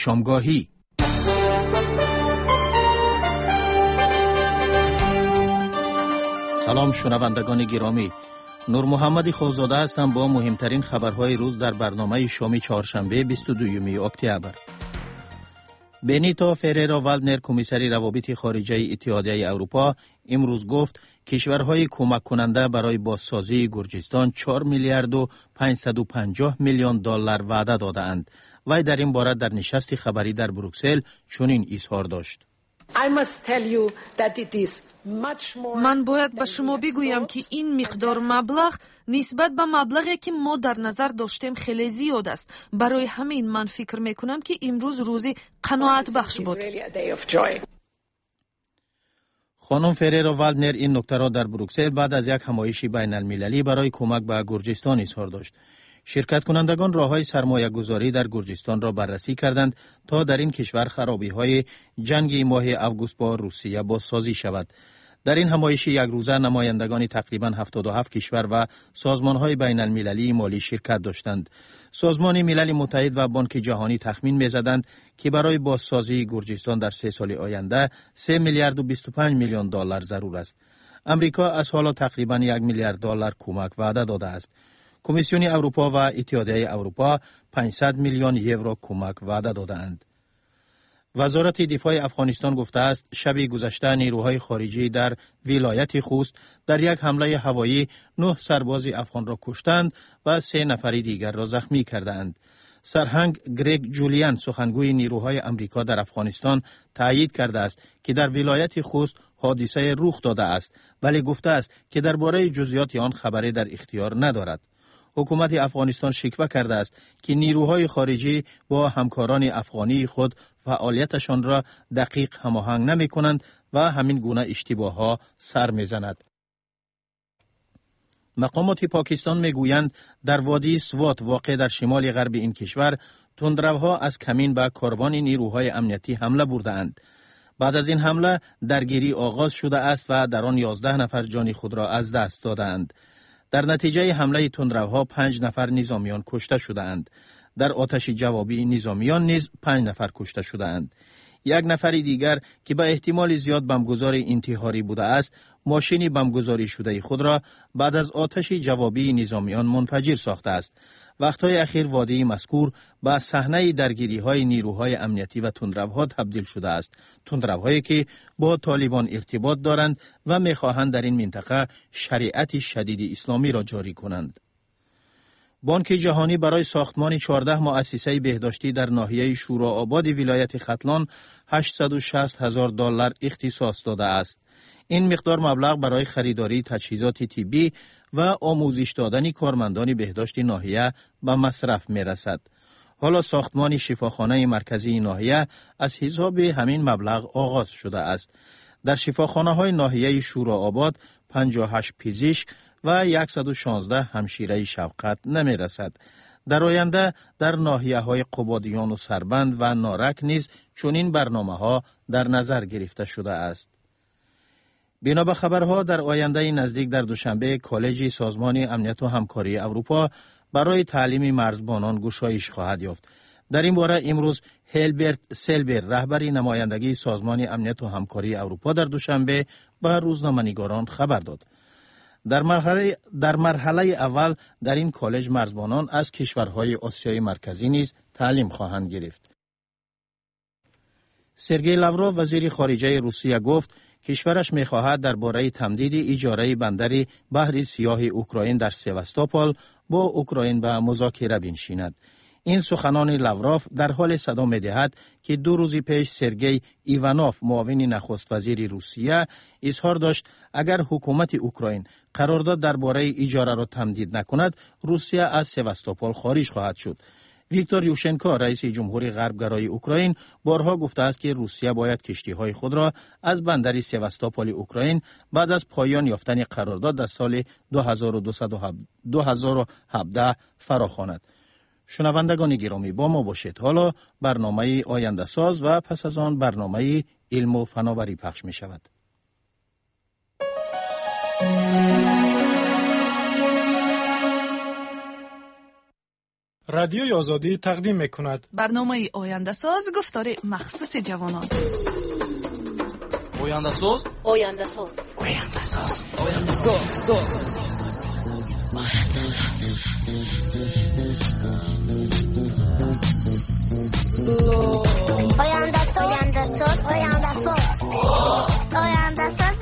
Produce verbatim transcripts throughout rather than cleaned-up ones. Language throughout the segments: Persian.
شامگاهی. سلام شنوندگان گرامی، نور محمد خوزاده هستم با مهمترین خبرهای روز در برنامه شامی چهارشنبه بیست و دو اکتبر. بنیتو فریرا والدنر کمیسری روابط خارجه اتحادیه اروپا امروز گفت کشورهای کمک کننده برای بازسازی گرجستان چهار میلیارد و پانصد و پنجاه میلیون دلار وعده دادند. وی در این باره در نشست خبری در بروکسل چنین اظهار داشت: من باید به شما بگویم که این مقدار مبلغ نسبت به مبلغی که ما در نظر داشتیم خیلی زیاد است. برای همین من فکر میکنم که امروز روزی قناعت بخش بود. خانم فریرا والدنر این نکته را در بروکسل بعد از یک همایش بین المللی برای کمک به گرجستان اظهار داشت. شرکت کنندگان راه‌های سرمایه گذاری در گرجستان را بررسی کردند تا در این کشور خرابی‌های جنگ ماه اوگوست با روسیه بازسازی شود. در این همایش یک روزه نمایندگان تقریباً هفتاد و هفت کشور و سازمان‌های بین المللی مالی شرکت داشتند. سازمان ملل متحد و بانک جهانی تخمین می‌زدند که برای بازسازی گرجستان در سه سال آینده سه میلیارد و بیست و پنج میلیون دلار ضرور است. امریکا از حالا تقریباً یک میلیارد دلار کمک وعده داده است. کمیسیون اروپا و اتحادیه اروپا پانصد میلیون یورو کمک وعده دادند. وزارت دفاع افغانستان گفته است شب گذشته نیروهای خارجی در ولایت خوست در یک حمله هوایی نه سرباز افغان را کشتند و سه نفر دیگر را زخمی کردند. سرهنگ گریگ جولیان سخنگوی نیروهای امریکا در افغانستان تایید کرده است که در ولایت خوست حادثه رخ داده است، ولی گفته است که درباره جزئیات آن خبری در اختیار ندارد. حکومت افغانستان شکوه کرده است که نیروهای خارجی با همکاران افغانی خود فعالیتشان را دقیق هماهنگ نمی کنند و همین گونه اشتباه ها سر می زند. مقامات پاکستان می گویند در وادی سوات واقع در شمال غرب این کشور تندروها از کمین به کاروان نیروهای امنیتی حمله برده اند. بعد از این حمله درگیری آغاز شده است و در آن یازده نفر جان خود را از دست دادند. در نتیجه حمله تندروها پنج نفر نظامیان کشته شدند. در آتش جوابی نظامیان نیز پنج نفر کشته شدند. یک نفر دیگر که به احتمال زیاد بمبگذار انتحاری بوده است، ماشین بمبگذاری شده خود را بعد از آتش جوابی نظامیان منفجر ساخته است. وقتهای اخیر وادی مذکور به صحنه درگیری‌های نیروهای امنیتی و تندروها تبدیل شده است. تندروهایی که با طالبان ارتباط دارند و می‌خواهند در این منطقه شریعت شدید اسلامی را جاری کنند. بانک جهانی برای ساختمان چهارده مؤسسه بهداشتی در ناحیه شورآباد ولایت ختلان هشتصد و شصت هزار دلار اختصاص داده است. این مقدار مبلغ برای خریداری تجهیزات طبی و آموزش دادن کارمندان بهداشت ناحیه به مصرف می رسد. حالا ساختمان شفاخانه مرکزی ناحیه از حساب همین مبلغ آغاز شده است. در شفاخانه های ناحیه شورآباد پنجاه و هشت پزشک و صد و شانزده همشیره شفقت نمی رسد. در آینده در ناحیه های قبادیان و سربند و نارک نیز چنین برنامه ها در نظر گرفته شده است. بنا به خبرها در آینده نزدیک در دوشنبه کالج سازمان امنیت و همکاری اروپا برای تعلیم مرزبانان گشایش خواهد یافت. در این باره امروز هلبرت سلبر رهبر نمایندگی سازمان امنیت و همکاری اروپا در دوشنبه به روزنامه‌نگاران خبر داد. در مرحله در مرحله اول در این کالج مرزبانان از کشورهای آسیای مرکزی نیز تعلیم خواهند گرفت. سرگئی لاوروف وزیر خارجه روسیه گفت کشورش می‌خواهد درباره تمدید اجاره بندر بحر سیاه اوکراین در سواستوپول با اوکراین به مذاکره بنشیند. این سخنان لاوروف در حال صدا می‌دهد که دو روز پیش سرگئی ایوانوف معاون نخست وزیر روسیه اظهار داشت اگر حکومت اوکراین قرارداد درباره اجاره را تمدید نکند روسیه از سواستوپول خارج خواهد شد. ویکتور یوشنکو رئیس جمهوری غربگرای اوکراین بارها گفته است که روسیه باید کشتی‌های خود را از بندر سواستوپول اوکراین بعد از پایان یافتن قرارداد در سال دو هزار و هفده فراخواند. شنوندگان گرامی با ما باشید. حالا برنامه آینده ساز و پس از آن برنامه علم و فناوری پخش می شود. رادیوی آزادی تقدیم میکند برنامه آینده ساز گفتار مخصوص جوانان. آینده ساز آینده ساز آینده ساز آینده ساز آینده ساز آینده ساز آینده ساز آینده ساز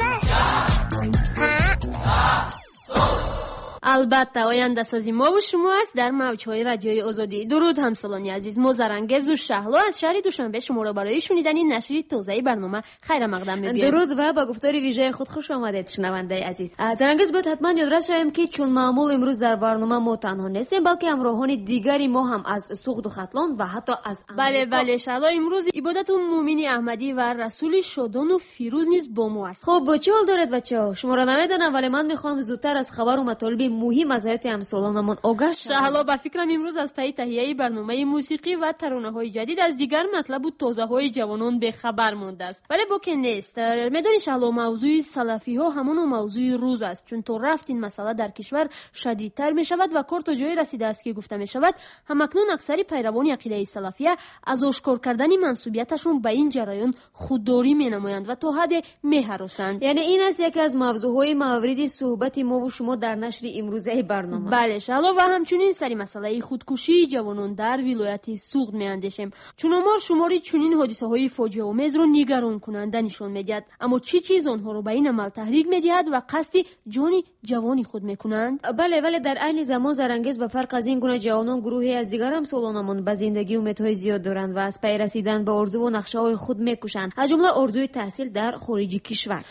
البته آینده سازی ما و شما است در موجهای رادیوی آزادی. درود همسالانی عزیز، ما زرنگز و شهلا از شهر دوشنبه شما را برای شنیدن این نشر تازه برنامه خیر مقدم میگویم. درود و با گفتار ویژه خود خوش آمدید شنونده عزیز. زرنگز بود حتما یادداشت شویم که چون معمول امروز در برنامه ما تنها نیستیم بلکه همراهان دیگری ما هم از سوخت و خطلان و حتی از بله بله شهلا، امروز عبادت مومنی احمدی و رسول شادان و فیروز نیز با ما است. خب چه حال دارید بچه‌ها؟ شما را نمیدونم ولی من میخوام زودتر از خبر و مطالب مهم از حیات همسالانمون آگاه شوم. شهلا به فکرم امروز از پی تهیه برنامه موسیقی و ترانه‌های جدید از دیگر مطلب و تازه‌های جوانان به خبر مانده است. ولی با که نیست. میدونی شهلا، موضوع سلفی‌ها همون موضوع روز است، چون تو رفت این مسئله در کشور شدیدتر می شود و کار تا جایی رسیده است که گفته می شود همکنون اکثر پیروان عقیده سلفیه از آشکار کردن منسوبیتشون به این جریان خودداری می نمایند و تا حد می هراسند. یعنی این است یکی از موضوعهای مورد صحبت ما و شما در نشر امروزه برنامه. بله شهلا، و همچنین سری مسئله خودکشی جوانان در ولایت سوخت می اندیشیم، چون آمار شماری چنین حادثه های فاجعه آمیز رو نگران کننده نشان میدهد. اما چی چیز آنها رو به این عمل تحریک میدهد و قصد جان جوانی خود میکنند؟ بله ولی در عین زمان زرنگز به فرق از این گونه جوانان گروهی از دیگر هم سالانمون به زندگی امیدهای زیاد دارند و از پی رسیدن به آرزو و نقشه های خود میکشند، از جمله آرزوی تحصیل در خارج کشور.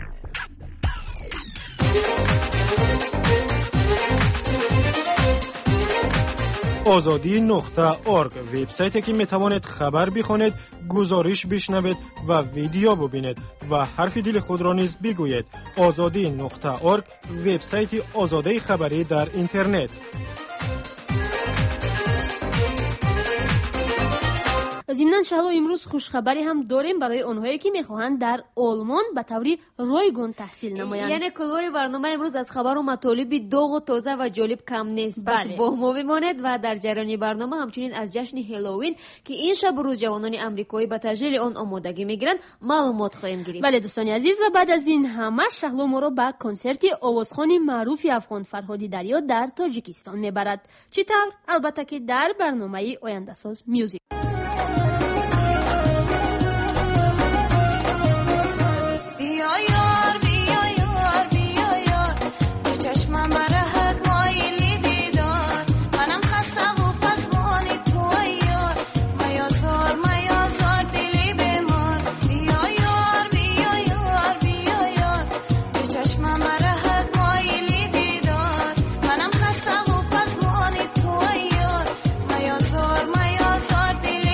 آزادی نقطه ارگ وبسایتی که میتوانید خبر بخوانید، گزارش بشنوید و ویدیو ببینید و حرف دل خود را نیز بگویید. آزادی نقطه ارگ وبسایت آزادی خبری در اینترنت. ضمناً شهلا امروز خوشخبری هم داریم برای اونهایی که میخواهند در آلمان به طوری رایگان تحصیل نمایند. یعنی کلوری برنامه امروز از خبر و مطالب داغ و تازه و جالب کم نیست. بس بله. با ما بمانید و در جریان برنامه همچنین از جشن هالووین که این شب روز جوانان آمریکایی به تجلیل آن آمادگی میگیرند معلومات خواهیم گرفت. بله دوستان عزیز، و بعد از این همه شهلا ما را به کنسرت آوازخوان معروف افغان فرهادی دریا در تاجیکستان میبرد. چطور؟ البته که در برنامه آینده ساز میوزیک. Zor, my zor, dili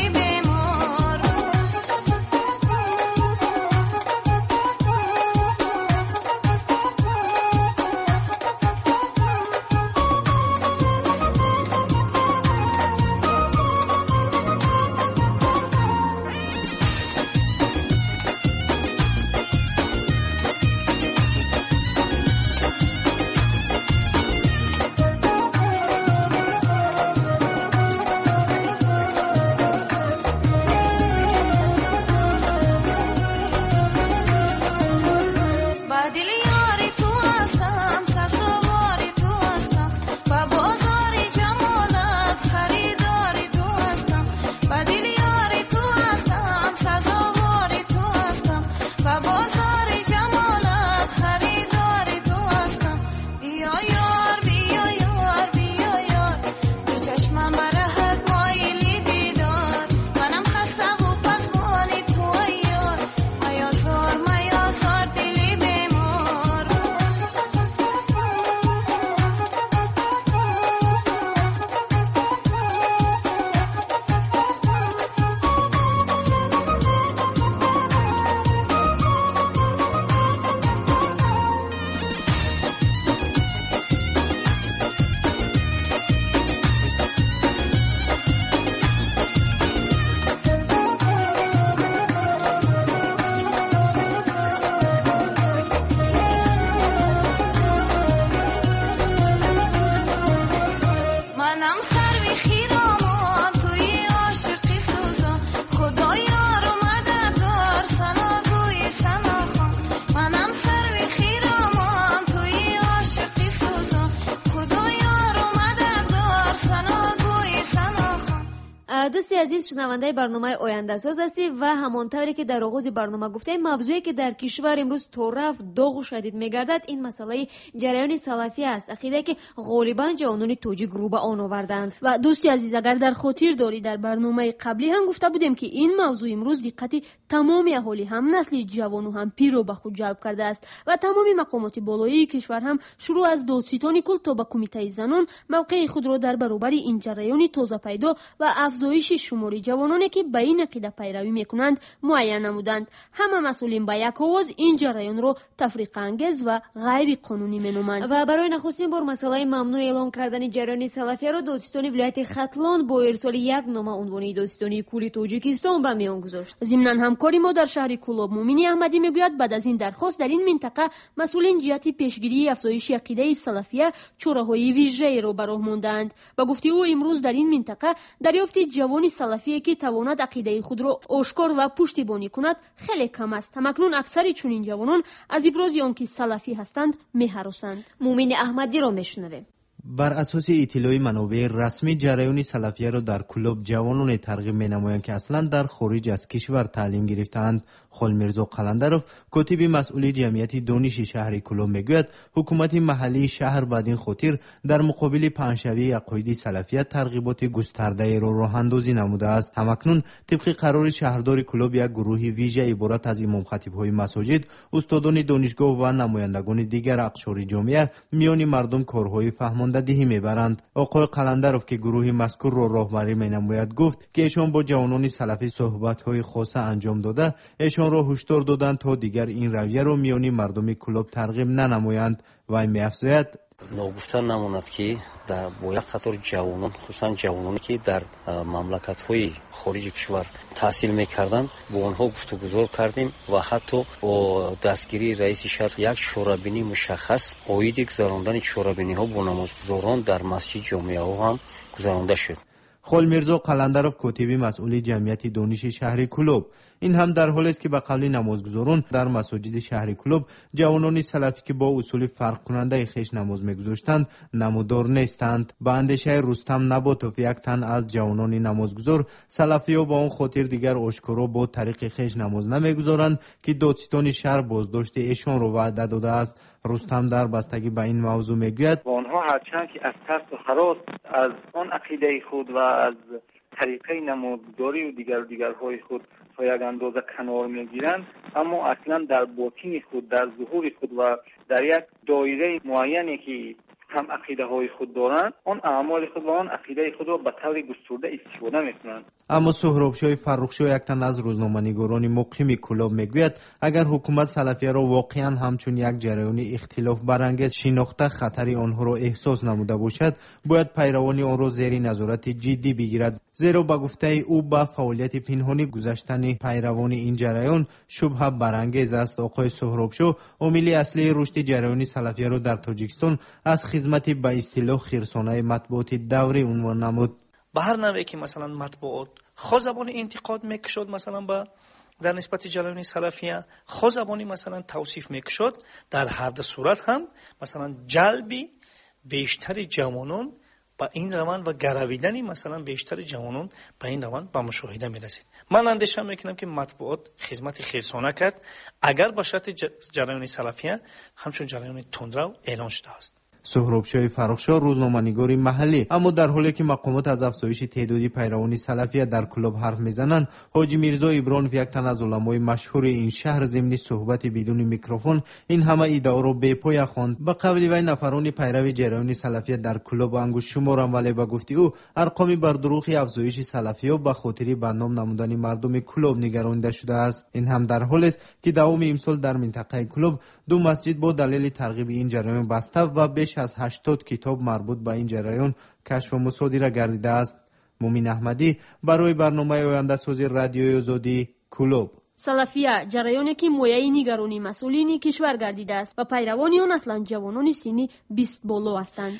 عزیز، شنونده برنامه آینده ساز هستی و همانطوری که در آغاز برنامه گفتیم، موضوعی که در کشور امروز طرف داغ و شدید میگردد این مسئله جریان سلفیه است، عقیده که غالبا جوانان توجیک رو به آن آوردند. و دوستی عزیز، اگر در خاطر داری در برنامه قبلی هم گفته بودیم که این موضوع امروز دقت تمام اهالی هم نسل جوان و هم پیر رو به خود جلب کرده است و تمام مقامات بالایی کشور هم شروع از دادستانی کل تا به کمیته زنان موقع خود را در برابر این جریان تازه پیدا و افزایش شمار جوانانی که به این عقیده پیروی میکنند معین نمودند. همه مسئولین به یک آواز این جریان را تفریق انگیز و غیر قانونی مینامند. و برای نخستین بار مسئله ممنوع اعلام کردن جریان سلفیه را دادستان ولایت ختلان با ارسال یک نامه عنوانی دادستانی کل تاجیکستان به میان گذاشت. ضمن همکاری ما در شهر کلاب مومنی احمدی میگوید بعد از این درخواست در این منطقه مسئولین جهت پیشگیری افزایش عقیده سلفیه چاره‌های ویژه‌ای را براه ماندند. با گفته او امروز در این منطقه دریافت جوان سلفی که تواند عقیده خود را آشکار و پشتیبانی کند خیلی کم است. همکنون اکثر چنین جوانان از ابراز آنکه سلفی هستند می‌هراسند. مومن احمدی را میشنویم. بر اساس اطلاع منابع رسمی، جریان سلفیه را در کلوب جوانان ترغیب می‌نمایند که اصلا در خارج از کشور تعلیم گرفتند. خلمیرزا قلندروف، کاتب مسئول جمعیت دانش شهر کلوب، میگوید حکومت محلی شهر بعد این خاطر در مقابل پنجشنبه عقاید سلفیه ترغیبات گسترده را راه اندازی نموده است. همکنون طبق قرار شهردار کلوب یک گروه ویژه عبارت از امام خطیب‌های مساجد، استادان دانشگاه و نمایندگان دیگر اقشار جامعه میان مردم کارهای فهماندهی میبرند. آقای قلندروف که گروه مذکور را راهبری مینماید گفت که ایشان با جوانان سلفی صحبت‌های خاصه انجام داده، ایشان را هشدار دادند تا دیگر این رویه را میان مردم کلوب ترغیب ننمایند. و می‌افزاید ناگفته نماند که در با یک قطار جوانان، خصوصا جوانانی که در مملکت‌های خارج کشور تحصیل می‌کردند، با آنها گفتگو کردیم و حتی با دستگیری رئیس شهر یک شورابینی مشخص عاید گذراندن شورابینی‌ها با نمازگزاران در مسجد جامعه ها هم گذرانده شد. خلمیرزا قلندروف، کاتب مسئول جمعیت دانش شهر کلوب، این هم در حالی است که به قول نمازگزاران در مساجد شهر کلوب جوانان سلفی که با اصول فرق کننده خیش نماز می‌گذاشتند نمودار نیستند. به اندیشه رستم نباتوف، یک تن از جوانان نمازگزار، سلفی‌ها با آن خاطر دیگر آشکارا با طریق خیش نماز نمی‌گذارند که دادستان شهر بازداشت ایشان را وعده داده است. رستم در بستگی به این موضوع میگوید آنها هرچند که از ترس و هراس از آن عقیده خود و از طریقه نمازگذاری و دیگر دیگرهای خود تا یک اندازه کنار میگیرند، اما اصلا در باطن خود، در ظهور خود و در یک دایره معینی که هم عقیده های خود دارند، آن اعمال خود و آن عقیده خود را به طور گسترده استفاده میکنند. اما سهرابشاه فرخشاه، یک تن از روزنامه‌نگاران مقیم کلوب، میگوید اگر حکومت سلفیه را واقعا همچون یک جریان اختلاف برانگیز شناخته خطر آنها را احساس نموده باشد، باید پیروان آن را زیر نظارت جدی بگیرد، زیرا به گفته او به فعالیت پنهانی گذشتن پیروان این جریان شبهه برانگیز است. آقای سهرابشاه عامل اصلی رشد جریان سلفیه را در تاجیکستان از خدمت به اصطلاح خرسانه مطبوعات دوری عنوان نمود. به هر نوعی که مثلا مطبوعات خود زبان انتقاد میکشد مثلا با در نسبت جریان سلفیه، خود زبانی مثلا توصیف میکشد، در هر دو صورت هم مثلا جلبی بیشتر جوانان با این روند و گرویدنی مثلا بیشتر جوانان با این روند به مشاهده میرسید. من اندیشه میکنم که مطبوعات خدمت خیرسانه کرد اگر با شرط جریان سلفیه همچون جریان تندرو اعلان شده است. سهرابشاه فرخشاه، روزنامه‌نگار محلی، اما در حالی که مقامات از افزایش تعدادی پیروان سلفیه در کلوب حرف میزنند، حاجی میرزا ابراهیم، یک تن از علمای مشهور این شهر، ضمن صحبت بدون میکروفون این همه ادعا را بی پایه خواند. به قول وی نفران پیرو جریان سلفیه در کلوب انگشت شمارند، ولی به گفته او ارقام بر دروغ افزایش سلفیه به خاطر بدنام نمودن مردم کلوب نگرانیده شده است. این هم در حالی است که دوام امسال در منطقه کلوب دو مسجد با دلیل ترغیب این جریان بسته و بیش از هشتاد کتاب مربوط به این جریان کشف و مصادره گردیده است. مومن احمدی برای برنامه آینده سازی رادیوی آزادی کلوب. سلفیه جریانی که مویه نگرانی مسئولین کشور گردیده است و پیروانی آن اصلا جوانان سنی بیست بالا هستند.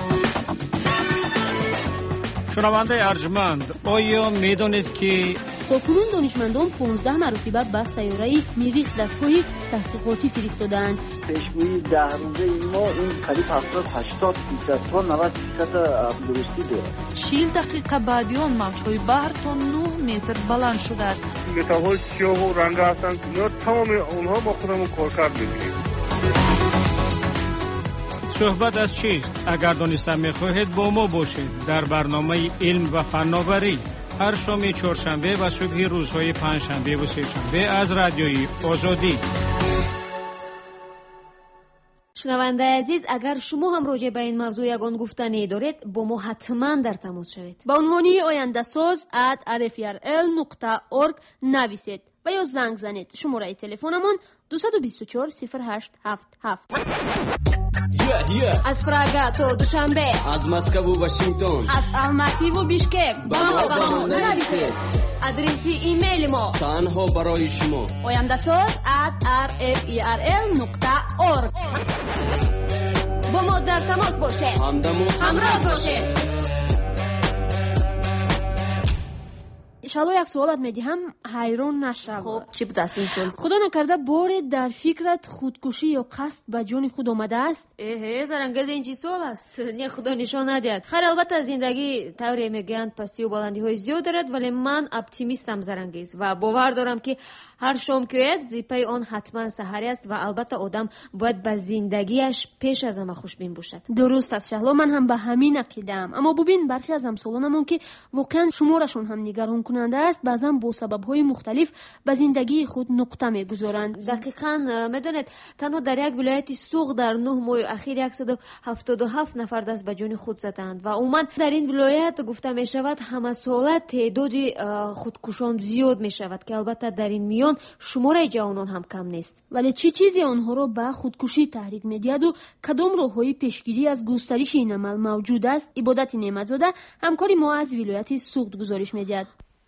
شنونده ارجمند، آیا میدانید که تاکنون دانشمندان پانزده مرتبه به سیاره مریخ دستگاه تحقیقاتی فرستادند. پیشگویی ده روزه ما این قریب هفتاد هشتاد درصد تا نود درصد درستی داره. چهل دقیقه بعد آن موج‌های بحر تا نه متر بلند شده است. متاهای سیاه و رنگ هستند. اینا تمام اونها با خودمون کارکرد می‌کنیم. صحبت از چیست؟ اگر دانسته می‌خواهید با ما باشید در برنامه علم و فناوری هر شام چهارشنبه و صبح روزهای پنجشنبه و سه‌شنبه از رادیوی آزادی. شنونده عزیز، اگر شما هم راجع به این موضوع یگان گفتنی دارید با ما حتما در تماس شوید. با عنوان آینده ساز ات آر اف ار ال نقطه اورگ نویسید و یا زنگ زنید. شماره تلفنمون دو دو چهار صفر هشت هفت هفت. Yeah, yeah. از پراگ تا دوشنبه، از مسکو و واشنگتن، از الماتی و بیشکک با ما با ما نویسید. آدرس ایمیل ما تنها برای شما آینده ساز ات آر اف ار ال نقطه اورگ. با ما در تماس باشید، همدم و همراه باشید. شالو یک سوالت میدیم حیران نشو. خب چی بود این سوال؟ خدا نکرده بار در فکرت خودکشی یا قصد به جان خود آمده است؟ اه زرنگز این چی سوال است؟ نه خدا نشان ندهد. خیر البته زندگی طوری میگن پستی و بلندی های زیاد دارد، ولی من اپتیمیستم زرنگز و باور دارم که هر شام که آید زیپای آن حتما سحری است و البته آدم باید به زندگیش پیش از همه خوشبین باشد. درست است شهلا، من هم به همین عقیده‌ام. اما ببین برخی از همسالانمون که واقعا شمارشون هم نگران کننده است، بعضا با سبب‌های مختلف به زندگی خود نقطه می‌گذارند. دقیقاً میدونید تنها در یک ولایت سوق در نه ماه اخیر صد و هفتاد و هفت نفر دست به جان خود زدند و عموما در این ولایت گفته می‌شود همه ساله تعداد خودکشان زیاد می‌شود که البته در این میان شماره جوانان هم کم نیست. ولی چه چیزی آنها را به خودکشی تحریک می‌دهد و کدام راه‌های پیشگیری از گسترش این عمل موجود است؟ عبادت نعمت‌زاده همکاری ما از ولایت سوخت گزارش می‌دهد.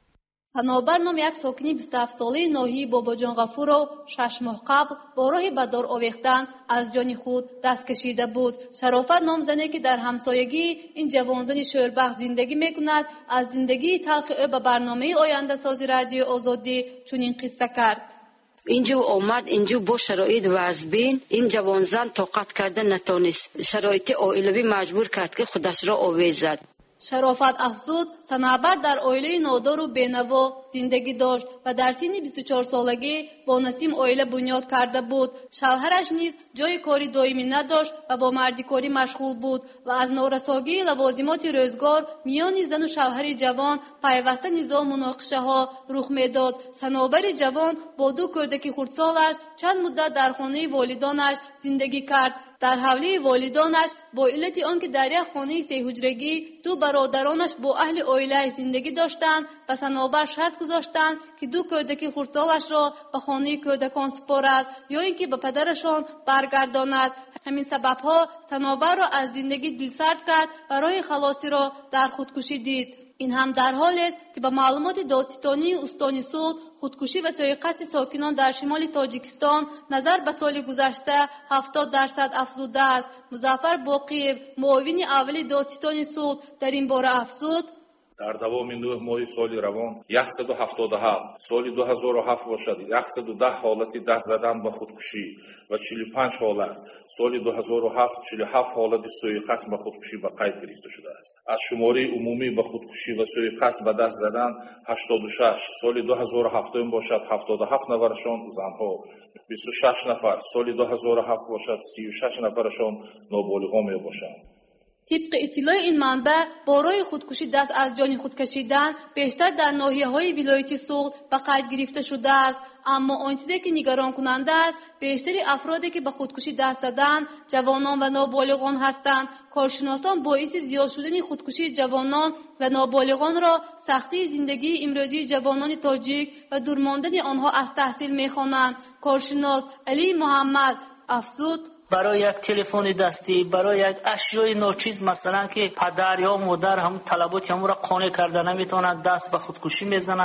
صنوبر نام یک ساکنی بیست و هفت ساله ناحیه باباجان غفور را شش ماه قبل با راه به دار آویختن از جان خود دست کشیده بود. شرافت نام زنی که در همسایگی این جوانزن شوربخت زندگی میکند از زندگی تلخ او به برنامه آینده سازی رادیو آزادی چنین قصه کرد. اینجا آمد، اینجا با شرایط وضعبین این جوانزن طاقت کردن نتونست، شرایط عائلوی مجبور کرد که خودش را آویزد. شرافت افزود صنوبر در عائله نادار و بینوا زندگی داشت و در سن بیست و چهار سالگی با نسیم عائله بنیاد کرده بود. شوهرش نیز جای کاری دائمی نداشت و با مردیکاری مشغول بود و از نارساگی لوازمات روزگار میان زن و شوهر جوان پیوسته نزاع مناقشه ها رخ میداد. صنوبر جوان با دو کودک خردسالش چند مدت در خانه والدانش زندگی کرد. در حولی والدانش با علت آنکه در یک خانه سه حجرگی دو برادرانش با اهل عائله زندگی داشتند و صنوبر شرط گذاشتند که دو کودک خردسالش را به خانه کودکان سپارد یا اینکه به پدرشان برگرداند. همین سببها صنوبر را از زندگی دلسرد کرد و راه خلاصی را در خودکشی دید. این هم در حالی است که به معلومات دادستانی استان سوخت خودکشی و سوءقصد ساکنان در شمال تاجیکستان نظر به سال گذشته هفتاد درصد افزوده است. مظفر باقیب معاون اول دادستان سوخت در این باره افزود: در دوام نه ماه سال روان صد و هفتاد و هفت سال دو هزار و هفت باشد صد و ده حالت دست زدن به خودکشی و چهل و پنج حالت سال دو هزار و هفت چهل و هفت حالت سوءقصد به خودکشی به قید گرفته شده است. از شماره عمومی به خودکشی و سوءقصد به دست زدن هشتاد و شش سال دو هزار و هفت باشد هفتاد و هفت نفرشان زنها، بیست و شش نفر سال دو هزار و هفت باشد سی و شش نفرشان نابالغان می باشند. طبق اطلاع این منبع بارای خودکشی دست از جان خود کشیدن بیشتر در ناحیه‌های ولایت سوخت به قید گرفته شده است. اما آن چیزی که نگران کننده است بیشتری افرادی که به خودکشی دست دادند جوانان و نابالغان هستند. کارشناسان باعث زیاد شدن خودکشی جوانان و نابالغان را سختی زندگی امروزی جوانان تاجیک و دورماندن آنها از تحصیل می‌خوانند. کارشناس علی محمد افزود: برای یک تلفن دستی، برای یک اشیای ناچیز مثلا که پدر یا مادر هم طلبات همون را قانع کرده نمیتواند دست به خودکشی میزند.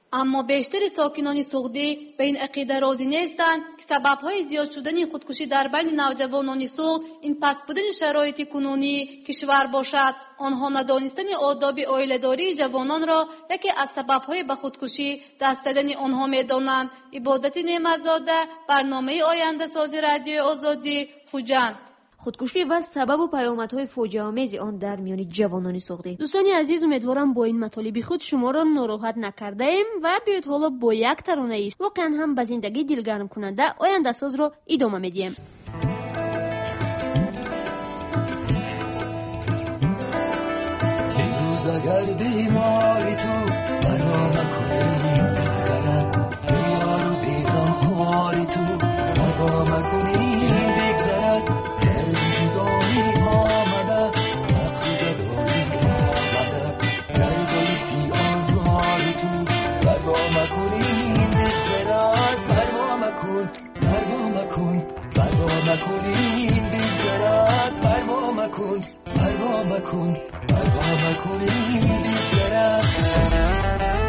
اما بیشتر ساکنان سغدی به این عقیده راضی نیستند که سبب‌های زیاد شدن خودکشی در بین نوجوانان سغد این پس بودن شرایط کنونی کشور باشد. آنها ندانستن آداب عائله‌داری جوانان را یکی از سبب‌های به خودکشی دست زدن آنها می‌دانند. عبادت نعمت‌زاده، برنامه آینده سازی رادیو آزادی، خوجند. خودکشی و سبب و پیامدهای فوجی‌آمیز آن در میان جوانان سغدی. دوستان عزیز، امیدوارم با این مطالب خود شما را ناراحت نکرده ایم و بیایید حالا با یک ترانه واقعا هم به زندگی دلگرم کننده آینده ساز را ادامه میدیم. امروز اگر بیماری تو برام کنی بگذرد، بیار و بیغم خواری تو برام کنی بگذرد، مکنین بیزرد پروا مکن پروا مکن پروا مکنین بیزرد.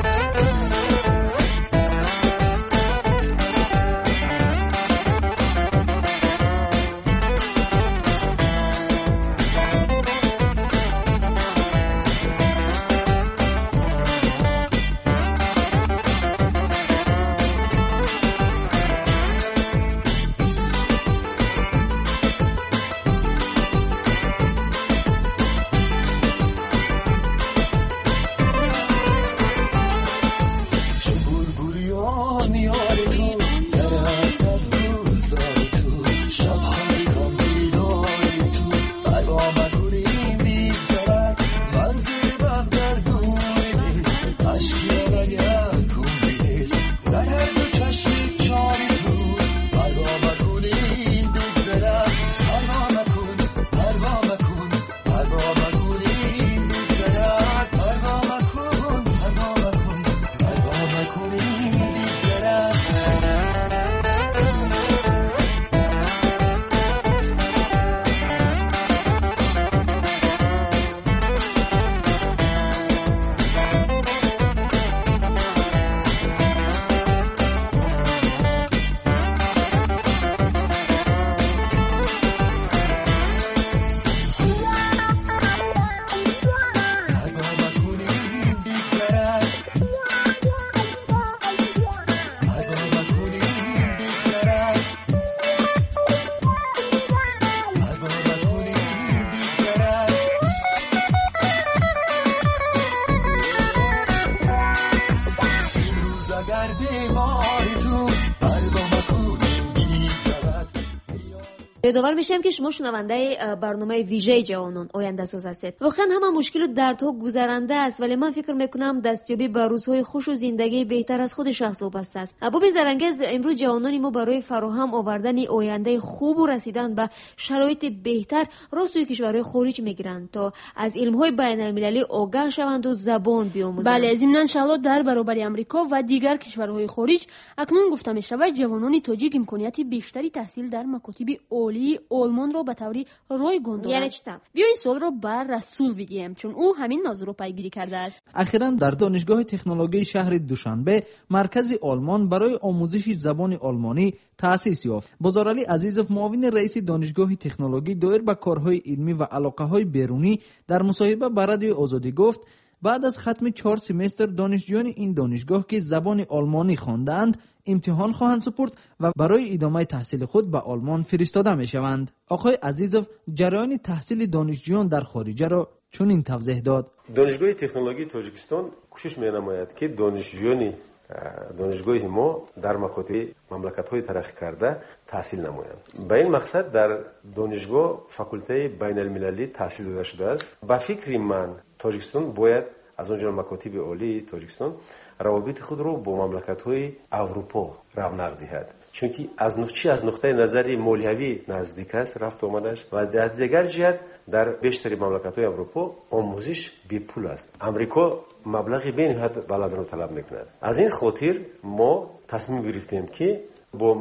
یادآور میشم که شما شنونده برنامه ویژه جوانان آینده ساز هستید. واقعا همه مشکل و دردها گذرنده است، ولی من فکر میکنم دستیابی به روزهای خوش و زندگی بهتر از خود شخص وابسته است. ببین زرنگز، امروز جوانان ما برای فراهم آوردن آینده خوب و رسیدن به شرایط بهتر راه سوی کشورهای خارج میگیرند تا از علمهای بین المللی آگاه شوند و زبان بیاموزند. بله، ضمن انشالله در برابر آمریکا و دیگر کشورهای خارج اکنون گفته میشود جوانان تاجیک امکانیت بیشتری تحصیل در مکاتب عالی آلمان را به طوری رایگان دارد. یعنی چی؟ بیا این سوال را بر رسول بدیم، چون او همین موضوع را پیگیری کرده است. اخیراً در دانشگاه تکنولوژی شهر دوشنبه مرکز آلمان برای آموزش زبان آلمانی تأسیس یافت. بازارعلی عزیزوف، معاون رئیس دانشگاه تکنولوژی دایر به کارهای علمی و علاقه‌های بیرونی، در مصاحبه با رادیو آزادی گفت بعد از ختم چهار سمستر دانشجویان این دانشگاه که زبان آلمانی خواندند امتحان خواهند سپرد و برای ادامه تحصیل خود به آلمان فرستاده می شوند. آقای عزیزوف جریان تحصیل دانشجویان در خارج را چنین توضیح داد: دانشگاه تکنولوژی تاجیکستان کوشش می نماید که دانشجویان دانشگاه ما در مکاتب مملکت‌های ترقی کرده تحصیل نمایند. به این مقصد در دانشگاه فاکولته بین المللی تأسیس داده شده است. با فکر من تاجیکستان باید از اونجا مکاتب عالی تاجیکستان روابط خود رو با مملکت‌های اروپا رونق دهد، چون که از نقطه از نقطه نظر مالیوی نزدیک است رفت آمدش و در دیگر جهت در بیشتر مملکت‌های اروپا آموزش بی پول است. امریکا مبلغی به این حد بلند رو طلب میکند. از این خاطر ما تصمیم گرفتیم که با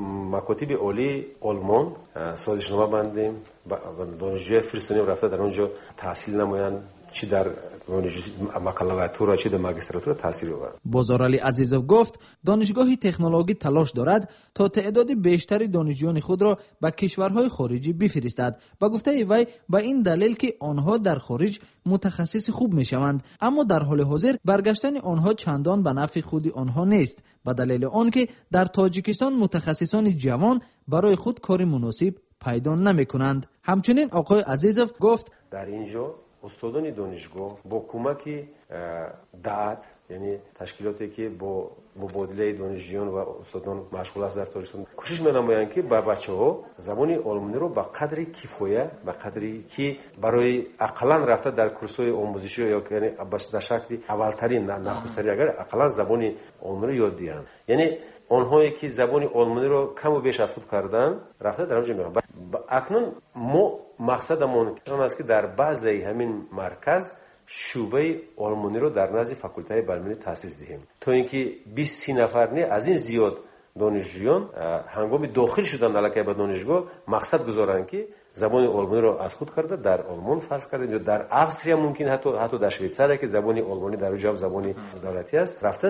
مکاتب عالی آلمان سازشنامه بندیم، دانشجوی فرستانیم رفته در اونجا تحصیل نمایند چی در مکالماتورا چی در ماگستراتورا تاثیر آورد. بازارعلی عزیزوف گفت دانشگاه تکنولوژی تلاش دارد تا تعداد بیشتری دانشجویان خود را به کشورهای خارجی بفرستد. با گفته وی به این دلیل که آنها در خارج متخصص خوب میشوند، اما در حال حاضر برگشتن آنها چندان به نفع خود آنها نیست، به دلیل آنکه در تاجیکستان متخصصان جوان برای خود کار مناسب پیدا نمیکنند. همچنین آقای عزیزوف گفت در اینجا استادان دانشگاه با کمک دعات، یعنی تشکیلاتی که با مبادله دانشجویان و استادان مشغول است در تاجیکستان، کوشش می‌نمایند که با بچه‌ها زبان آلمانی رو به قدری کفایه، به قدری که برای اقلا رفته در کورس‌های آموزشی یا یعنی در شکل اولترین نخستین اگر اقلا زبان آلمانی رو یاد دهند، یعنی آنهایی که زبان آلمانی رو کم و بیش از خود کردن رفته در اونجا می‌رن. اکنون ما مقصدمون این است که در بعضی همین مرکز شعبه آلمانی رو در نزد فاکولته برنامه‌نویسی تأسیس دهیم تا اینکه بیست نفر نه از این زیاد دانشجویان هنگام داخل شدن علاقه به دانشگاه مقصد گذارن که زبان آلمانی رو از خود کرده در آلمان فرض کردیم یا در اتریشیا ممکن حتی حتی در شویتزار که زبان آلمانی در اونجا زبان دولتی است رفته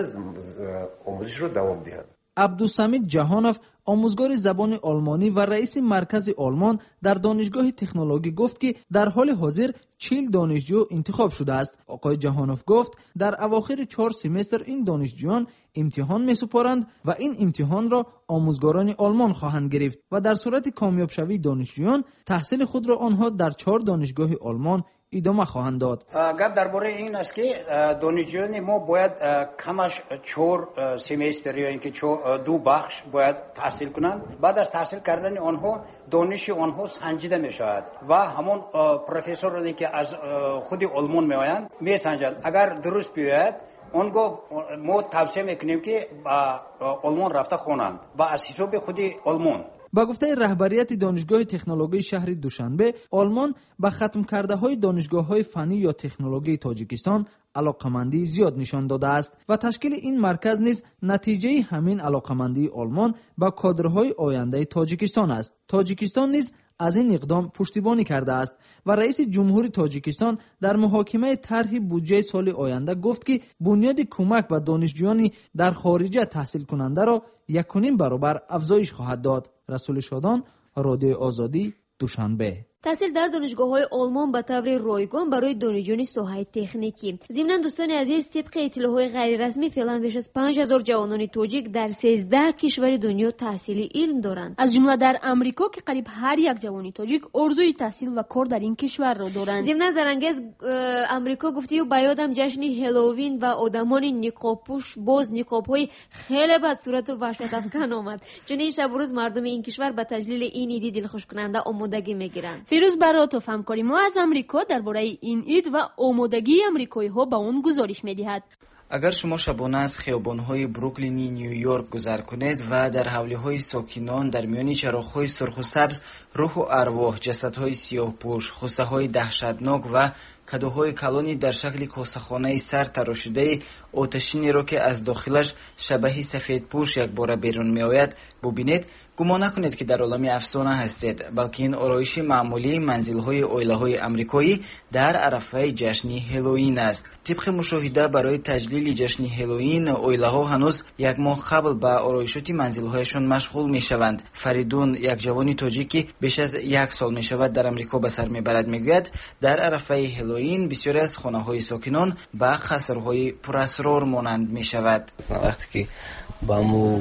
آموزش رو دوام دهند. عبدالصمد جهانوف آموزگار زبان آلمانی و رئیس مرکز آلمان در دانشگاه تکنولوژی گفت که در حال حاضر چهل دانشجو انتخاب شده است. آقای جهانوف گفت در اواخر چهار سمستر این دانشجویان امتحان می‌سپارند و این امتحان را آموزگاران آلمان خواهند گرفت و در صورت کامیاب شوی دانشجویان تحصیل خود را آنها در چهار دانشگاه آلمان ادامه خواهند داد. گپ درباره این است که دانشجویان ما باید کمش چهار سمستر یا اینکه دو بخش باید تحصیل کنند. بعد از تحصیل کردن آنها دانش آنها سنجیده می شود و همون پروفسورانی که از خود آلمان می آیند می سنجند. اگر درست بیاید اونگاه ما توصیه میکنیم که با آلمان رفته خوانند و از حساب خود آلمان. با گفته رهبریت دانشگاه تکنولوژی شهر دوشنبه، آلمان به ختم کرده های دانشگاه های فنی یا تکنولوژی تاجیکستان علاقمندی زیاد نشان داده است و تشکیل این مرکز نیز نتیجه همین علاقمندی آلمان با کادرهای آینده تاجیکستان است. تاجیکستان نیز از این اقدام پشتیبانی کرده است و رئیس جمهور تاجیکستان در محاکمه طرح بودجه سال آینده گفت که بنیاد کمک به دانشجویان در خارج تحصیل کننده را یک و نیم برابر افزایش خواهد داد. رسول شادان، رادیو آزادی، دوشنبه. تحصیل در دانشگاه‌های آلمان به طور رایگان برای دانشجویان ساحه تکنیکی. ضمن دوستان عزیز، طبق اطلاعات غیر رسمی فعلا بیش از پنج هزار جوانان تاجیک در سیزده کشور دنیا تحصیل علم دارند، از جمله در آمریکا که قریب هر یک جوانی تاجیک آرزوی تحصیل و کار در این کشور را دارند. ضمن زرانگیز آمریکا گفته و بیادم جشن هالووین و آدمان نقابپوش باز نقاب‌های خیلی بد صورت و وحشت افکن آمد، چون این شب روز مردم این کشور به تجلیل این ایدی دلخوش کننده آمادگی میگیرند. فیروز براتوف همکاری ما از آمریکا درباره این عید و آمادگی آمریکایی‌ها به اون گزارش می‌دهد. اگر شما شبانه از خیابان‌های بروکلین نیویورک گذر کنید و در حولی‌های ساکنان در میان چراغ‌های سرخ و سبز روح و ارواح، جسدهای سیاه‌پوش، خوسه‌های دهشتناک و کدوهای کلانی در شکل کاسه‌خانه سر تراشیده آتشینی را که از داخلش شبح سفیدپوش یک بار بیرون می‌آید ببینید، گمان نکنید که در عالم افسانه هستید، بلکه این آرایش معمولی منزل‌های عائله‌های آمریکایی در عرفه جشن هالووین است. طبق مشاهده برای تجلیل جشن هالووین، عائله‌ها هنوز یک ماه قبل به آرایشات منزل‌هایشان مشغول می‌شوند. فریدون، یک جوانی تاجیکی بیش از یک سال می‌شود در آمریکا به سر می‌برد، می‌گوید در عرفه هالووین بسیاری از خانه‌های ساکنان به قصرهای پراسرار مانند می‌شود. وقتی که با مو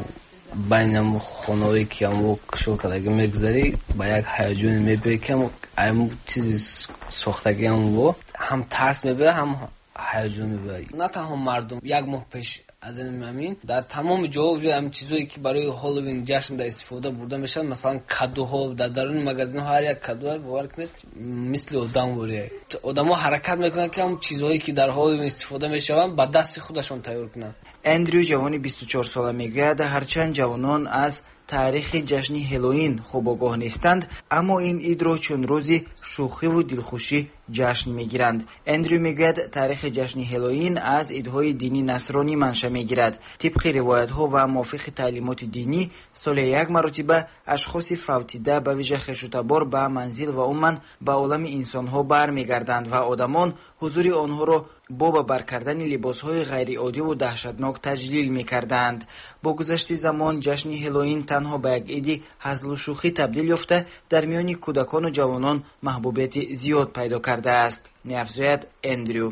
بینم خانه‌ای که همو شوکلگی میگذاری با یک هیجان میبری که هم چیزی ساختگی هم و هم ترس میبره هم هیجان میبری. نه تنها مردم، یک ماه پیش از این میامین در تمام جا وجود هم چیزایی که برای هالووین جشن در استفاده برده میشن، مثلا کادوها در درون مغازه ها هر یک کادو باور کنید مثل آدم وره آدم‌ها حرکت میکنن که هم چیزایی که در هالووین استفاده میشون با دست خودشون تیار کنن. اندریو جوانی بیست و چهار ساله میگوید هرچند جوانان از تاریخ جشن هالووین خوب آگاه نیستند، اما این عید را چون روزی شوخی و دلخوشی جشن میگیرند. اندریو میگوید تاریخ جشن هالووین از ایدهای دینی نصرانی منشأ میگیرد. طبق روایت ها و موافق تعلیمات دینی سال یک مرتبه اشخاص فوتیده به ویژه خشوتبار به منزل و عموما به عالم انسان ها برمیگردند و آدمان حضور آنها را با به بر کردن لباس های غیر عادی و دهشتناک تجلیل میکردند. با گذشت زمان جشن هالووین تنها به یک عید هزل و شوخی تبدیل یافته در میان کودکان و جوانان محبوبیت زیاد پیدا کرده است. می‌افزاید اندریو.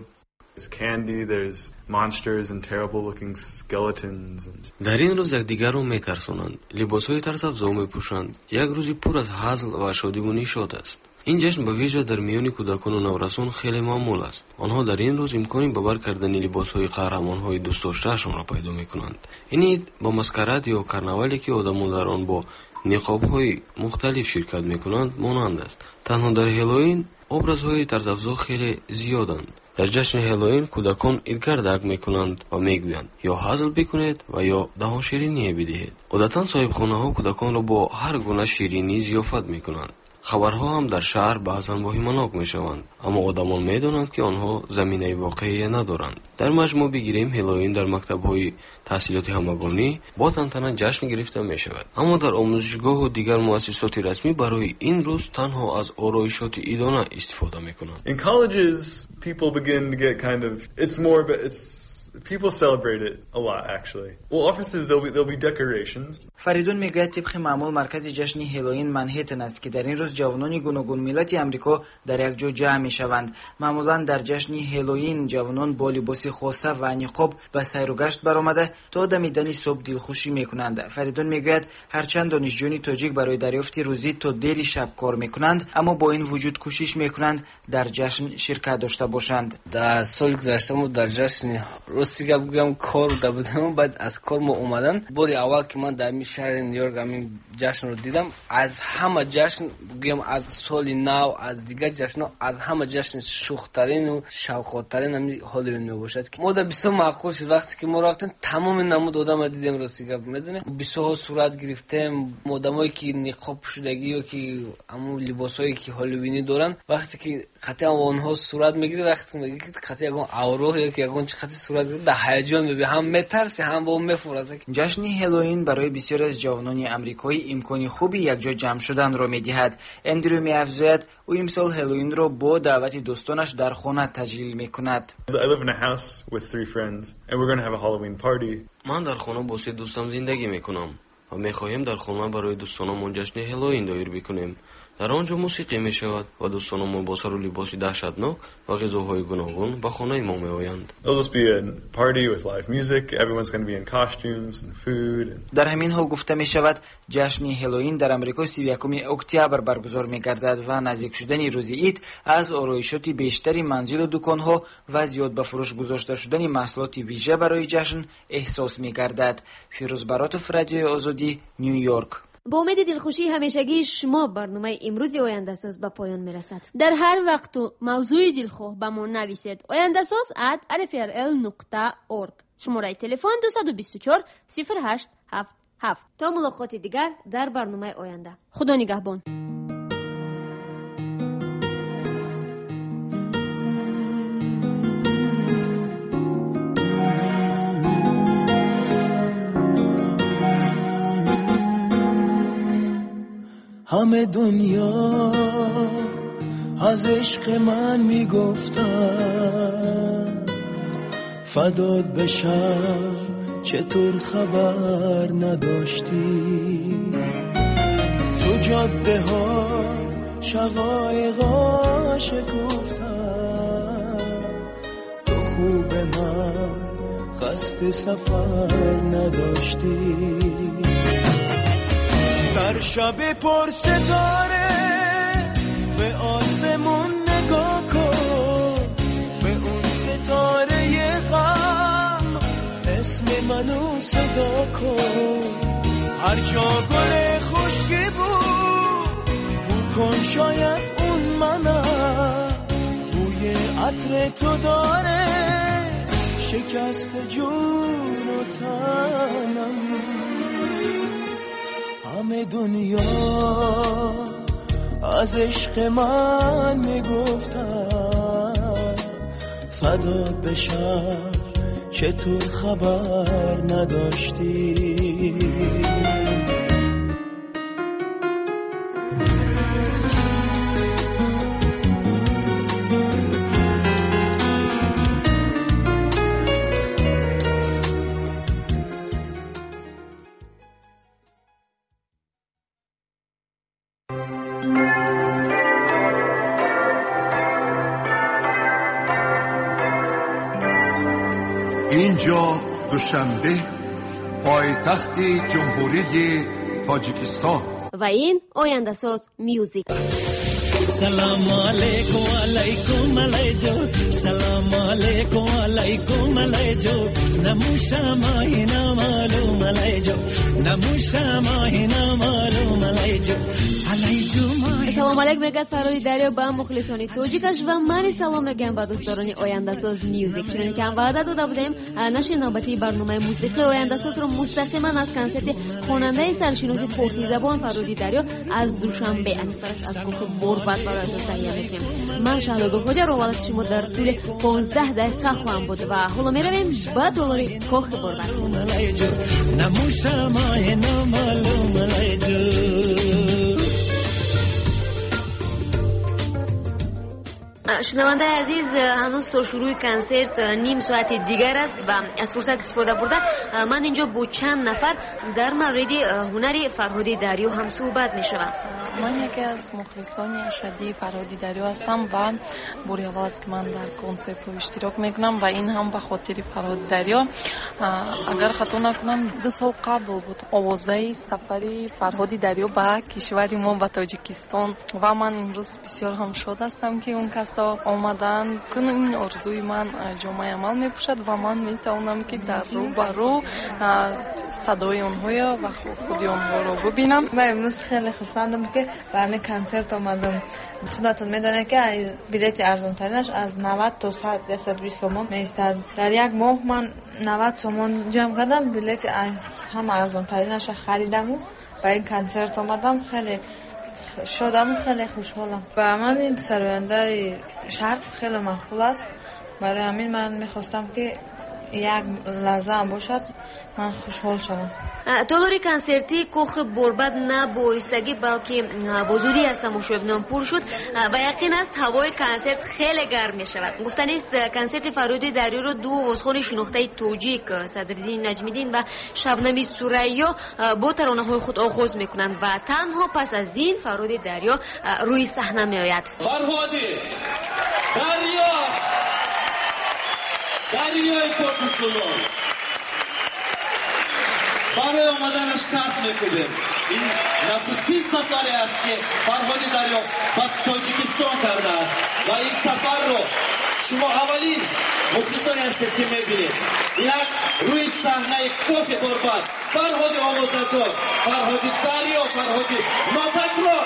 در این روز یکدیگر را میترسانند، لباسهای ترس‌افزا میپوشند. یک روزی پر از هزل و شادی و نشاط است. این جشن به ویژه در میان کودکان و نورسان خیلی معمول است. آنها در این روز امکانی به بر کردن لباس‌های قهرمان‌های دوست داشته‌شان را پیدا می‌کنند. این عید با مسکرات یا کرنوالی که آدم‌ها در آن با نقاب‌های مختلف شرکت می‌کنند مانند است. تنها در هالووین ابرازهای طرزافزا خیلی زیادند. در جشن هالووین کودکان ایدگردک میکنند و میگویند یا هزل بکنید و یا دهان شیرینی بدهید. عادتا صاحبخانه‌ها کودکان را با هر گونه شیرینی ضیافت میکنند. خبرها هم در شهر بعضا واهمناک میشوند، اما آدمان میدانند که آنها زمینه واقعی ندارند. در مجموع بگیریم هالووین در مکتب‌های تحصیلات همگانی با تنتنه جشن گرفته می شود، اما در آموزشگاه و دیگر مؤسسات رسمی برای این روز تنها از آرایشات عیدانه استفاده می کنند. In colleges people begin to get kind of it's more but it's people celebrate it a lot actually. Well, offices there'll be there'll be decorations. فریدون میگه طبق معمول مرکز جشن هالووین منهتن است که در این روز جوانان گوناگون ملت آمریکا در یک جا جمع میشوند. معمولا در جشن هالووین جوانان با لباس خاصه و نقاب به سیر و گشت برآمده تا دمیدن صبح دلخوشی میکنند. فریدون میگوید هرچند دانشجویان تاجیک برای دریافت روزی تا دیر شب کار میکنند، اما با این وجود کوشش میکنند در جشن شرکت داشته باشند. در سال گذشته ما در جشن راستی که بگم کار رو بودم، بعد از کار ما اومدن باری اول که من در شهر نیویورک همین جشن رو دیدم، از همه جشن بگم از سال نو از دیگر جشن از همه جشن شوخترین و شوق‌ترین همین هالووین میباشد که ما در بسیار معقول شد. وقتی که ما رفتیم تمام نمود آدم دیدیم راستی که میدونی بسیار صورت گرفتیم، آدمایی که نقاب پوشیدگی و که همون لباسایی که هالووینی دارن، وقتی که خاطر اونها صورت میگیره، وقتی میگه که خاطر اون اورو یا که اون خاطر صورت در هیجان میبینه، هم میترسه هم با میفورده. جشن هالووین برای بسیاری از جوانان آمریکایی امکانی خوبی یک جا جمع شدن را میدهد. اندریو می‌افزاید او امسال هالووین را با دعوت دوستانش در خانه تجلیل میکند. I live in a house with three friends and we're going to have a Halloween party. من در خانه با سه دوستم زندگی میکنم و میخواهیم در خانه برای دوستانمون جشن هالووین دایر بکنیم. در آنجا موسیقی می شود و دوستانمون با سر و لباسی دهشتناک و غذاهای گوناگون به خانه ما می آیند. در همین حال گفته می شود جشن هالووین در امریکا سی و یکم اکتبر برگزار می گردد و نزدیک شدن روز عید از آرایشات بیشتری منزل و دکانها و زیاد به فروش گذاشته شدن محصولات ویژه برای جشن احساس می گردد. فیروز براتوف، رادیو آزادی، نیویورک. با امید دلخوشی همیشگی شما برنامه امروز آینده ساز به پایان میرسد. در هر وقت و موضوع دلخواه به ما نویسید. آینده ساز ات ال اف ار ال نقطه اورگ. شماره تلفن دو دو چهار صفر هشت هفت هفت. تا ملاقات دیگر در برنامه آینده. خدا نگهبان. همه دنیا از عشق من میگفتن، فدات بشم چطور خبر نداشتی؟ تو جاده ها شقایقا شکفتن، تو خوب من قصد سفر نداشتی. در شب پر ستاره به آسمون نگاه کن، به اون ستاره غم اسم منو صدا کن. هر جا گل خشکی بود بو کن، شاید اون منم. بوی عطر تو داره شکست جون و تنم. همه دنیا از عشق من میگفتم فدا بشم چطور خبر نداشتی. اینجا دوشنبه پایتخت جمهوری تاجیکستان و این آینده‌ساز میوزیک. سلام علیکم علیکم علیجو سلام علیکم علیکم علیجو نموشم آینا معلوم علیجو نموشم آینا معلوم علیجو سلام علیکم میگه فرودی دریا با مخلصانی توجیکش و من سلام میگم با دوستان آینده‌ساز میوزیک. چون که وعده داده بودیم نشر نوبتی برنامه موسیقی آینده‌ساز رو مستقیما از کنسرت خواننده سرشناس فارسی زبان فرودی دریا از دوشنبه انفرش از کوه بربط براتون تهیه میکنیم. من شهلا گوخوجا رو ولات شما در طول پانزده دقیقه خواهم بود و حالا میرویم با دلاری کوه بربط. نموشم آینا معلوم علیجو. شنونده عزیز، هنوز تا شروع کنسرت نیم ساعت دیگر است و از فرصت استفاده برده من اینجا با چند نفر در مورد هنر فرهادی دریو هم صحبت می شوم. من یکی از مخلصان اشدی فرهادی دریو هستم و باری اول است که من در کنسرت رو اشتراک میکنم و این هم به خاطر فرهادی دریو. اگر خطا نکنم دو سال قبل بود آوازه سفری فرهادی دریو به کشور ما به تاجیکستان و من امروز بسیار هم شاد هستم که اون کسا آمدن کنم. این آرزوی من جامعه عمل میپوشد و من میتونم که در رو به رو صدای اونها و خودی اونها رو ببینم. من امروز خیلی خوشحالم که به همین کنسرت آمدم. خودتون میدونه که بلیت ارزان ترینش از نود تا صد و بیست تومان میایستد. در یک ماه من نود تومان جمع کردم بلیت هم ارزان ترینش خریدم و به این کنسرت آمدم. خیلی شدم، خیلی خوشحالم. و من این سراینده شرق خیلی مقبول است. برای همین من میخواستم که یک لحظه هم باشد من خوشحال شدم. تالاری کنسرتی کوه بربط نه با ایستگی بلکه با زودی از تماشاچیان پر شد و یقین است هوای کنسرت خیلی گرم می شود. گفتنی است کنسرت فرهادی دریو رو دو آوازخوان شناخته تاجیک صدرالدین نجمیدین و شبنم ثریا با ترانه‌های خود آغاز میکنند و تنها پس از این فرهادی دریو روی صحنه می آید. فرهادی دریا دریای پرتوکلو برای آمدنش کارت میکنیم. این نخستین سفری است که فرهادی دریو به تاجیکستان کرده است و این سفر رو شما اولین مخلصانی هستید که میبینید. یک روی صحنه کوه بربط فرهادی آوازدار، فرهادی دریو، فرهادی ناتکرار.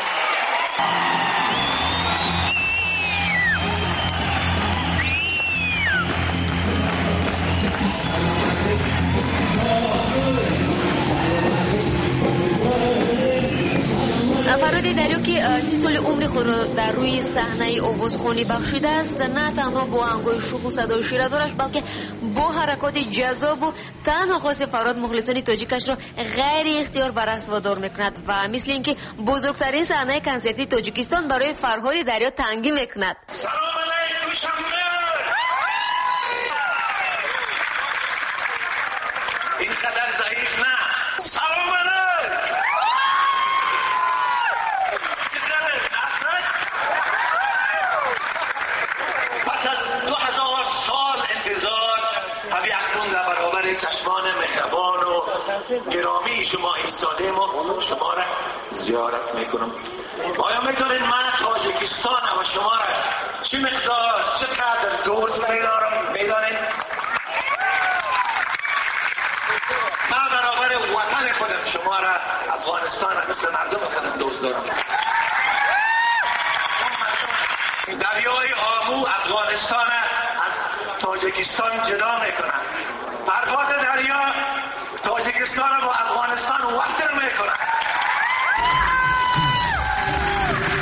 فرهادی دریو که سی سال عمر خود را در روی صحنه آوازخوانی بخشیده است، نه تنها با آهنگ‌های شوخ و صدای شیره‌دارش بلکه با حرکات جذاب و تنها خاص فرهاد مخلصان تاجیکش را غیر اختیار بر اسب وادار میکند و مثل اینکه بزرگترین صحنه کنسرتی تاجیکستان برای فرهادی دریو تنگی میکند. سلام علیکم شنبه. اینقدر ضعیف نه. سلام علیکم. چشمان مهربان و گرامی شما ایستادیم و شما را زیارت میکنم. آیا میدونید من تاجیکستان و شما را چه مقدار چقدر دوست میدارم؟ میدانید من برابر وطن خودم شما را افغانستان مثل مردم خودم دوست دارم. دریای آمو افغانستان از تاجیکستان جدا میکنن. فرهاد دریا تاجیکستان و افغانستان وصل میکنن.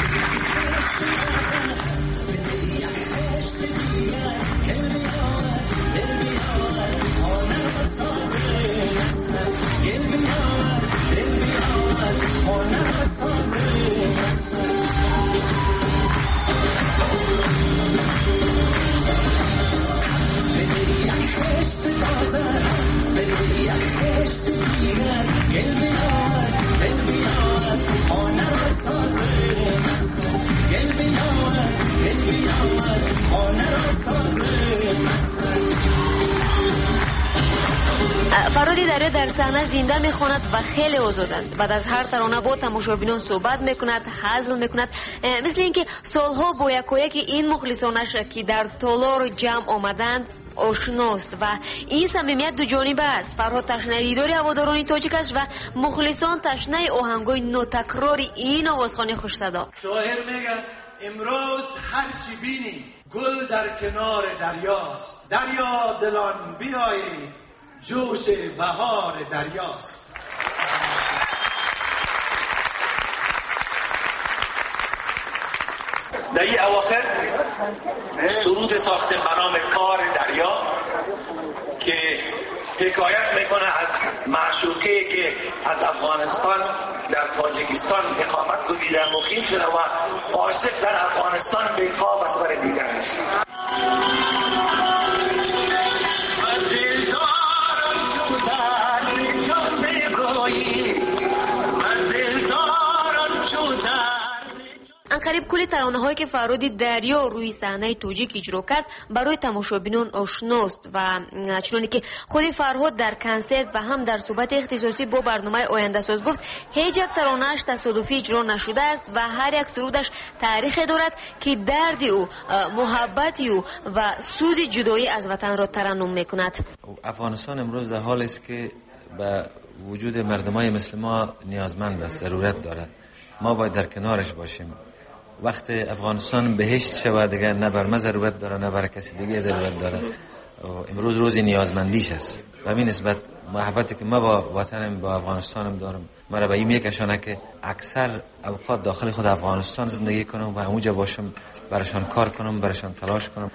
فرهاد دریا در صحنه زنده میخواند و خیلی آزاد است. بعد از هر ترانه با تماشابینان صحبت میکند، هزل میکند، مثل اینکه سالها با یکایک این مخلصانش که در تالار جمع آمدند آشناست و این صمیمیت دو جانبه است. فرهاد تشنه دیدار هواداران تاجیک است و مخلصان تشنه آهنگای نوتکرار این آوازخوان خوش صدا. شاعر میگه امروز هر چی بینی گل در کنار دریاست، دریا دلان بیایید جوش بهار دریاست. در این اواخر سرود ساخته به نام کار دریا که حکایت میکنه از معشوقه که از افغانستان در تاجیکستان اقامت گزیده مقیم شده و عاشق در افغانستان بی‌تاب است برای دیدنش. انقریب کلی ترانه هایی که فرهاد دریا روی صحنه تاجیک اجرا کرد برای تماشابینان آشناست و چنانه که خود فرهاد در کنسرت و هم در صحبت اختصاصی با برنامه آینده ساز گفت هیچ یک ترانه‌اش تصادفی اجرا نشده است و هر یک سرودش تاریخ دارد که درد او، محبت او و سوز جدایی از وطن را ترنم میکند. افغانستان امروز در حالی است که به وجود مردمای مثل ما نیازمند است، ضرورت دارد. ما باید در کنارش باشیم. وقت افغانستان بهشت شود دیگه نه بر ما ضرورت داره نه بر کسی دیگه ضرورت داره. امروز روز نیازمندیش است. و همین نسبت محبتی که ما با وطنم با افغانستانم دارم مرا به این میکشانه که اکثر اوقات داخل خود افغانستان زندگی کنم و اونجا باشم، براشان کار کنم، براشان تلاش کنم.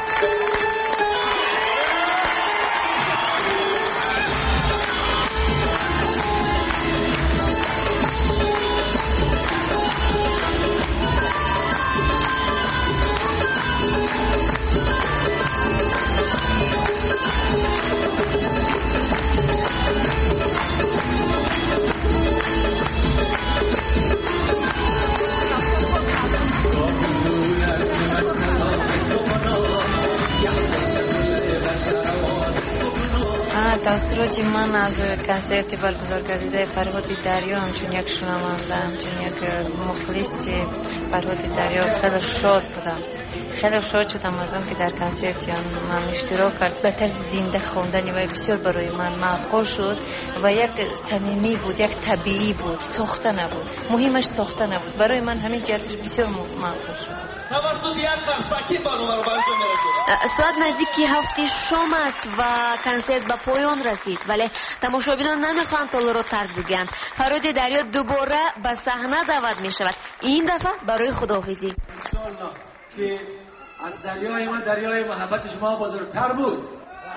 تاثیراتی من از کنسرت برگزار گردیده فرهاد دریا همچون یک شنونده، همچون یک مخلص فرهاد دریا خیلی شاد بودم. خیلی شاد شدم از اون که در کنسرت من اشتراک کرد. به طرز زنده خواندنی و بسیار برای من معقول شد و یک صمیمی بود، یک طبیعی بود، ساخته نبود. مهمش ساخته نبود. برای من همین جهتش بسیار معقول شد. توسط یک خرسکی برنامه رو به انجام می‌رسید. ساعت نزدیک هفت شام است و کنسرت به پایان رسید، ولی تماشابینان نمیخوان تالار رو ترک بگویند. فرهاد دریا دوباره به صحنه دعوت می شود، این دفعه برای خداحافظی. انشالله که از دریای ما دریای محبت شما بزرگتر بود.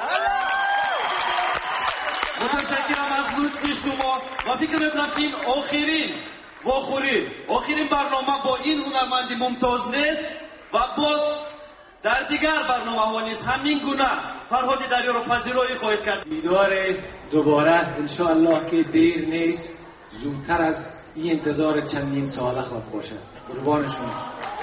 متشکرم از لطف شما و فکر می‌کنم که این آخرین و آخرین آخرین برنامه با این هنرمندی ممتاز نیست و باز در دیگر برنامه ها نیست همین گونه فرهاد دریا رو پذیرایی خواهید کرد. دیدار دوباره انشاءالله که دیر نیست، زودتر از این انتظار چندین ساله خواهد باشه. قربان شما.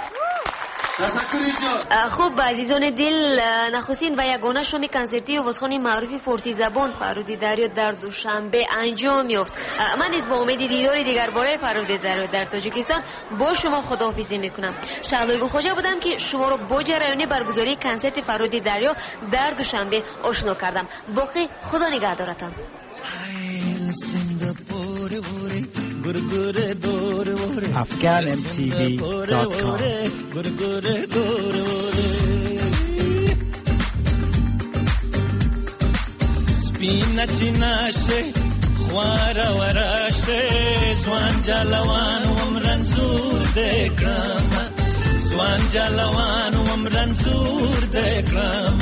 خوب عزیزان دل، نخستین و یگانه شام کنسرتی آوازخوان معروف فارسی زبان فرهاد دریا در دوشنبه انجام یافت. من نیز با امید دیدار دیگر باره فرهاد دریا در تاجیکستان با شما خداحافظی میکنم. شهلای گلخواجه بودم که شما را با جریان برگزاری کنسرت فرهاد دریا در دوشنبه آشنا کردم. باقی خدا نگهدارتان. afghan m t v dot com سپینتی ناشه خواره وراشه سوان جلوان ومرن زور دکرام سوان جلوان ومرن زور دکرام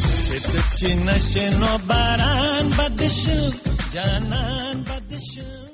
نشنو باران بدشم جانان بدشم